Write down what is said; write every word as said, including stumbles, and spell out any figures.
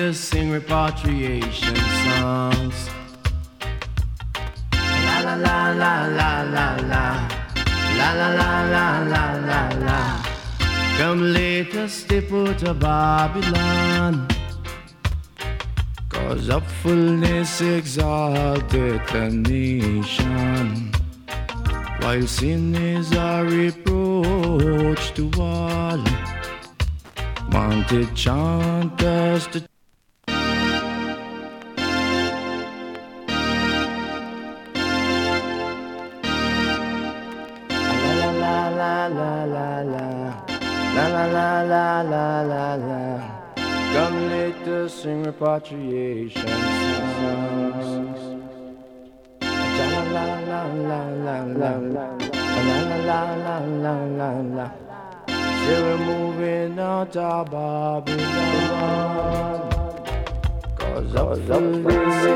to sing repatriation songs. La la la la la la la. La la la la la la la. Come let us step out of Babylon, 'cause upfulness exalteth the nation, while sin is a reproach to all. Wanted chant us to la la la la la la la la la la la la. Come let us sing repatriation songs. La la la la la la la la la la la la la. Say we're moving out of Babylon, 'cause of this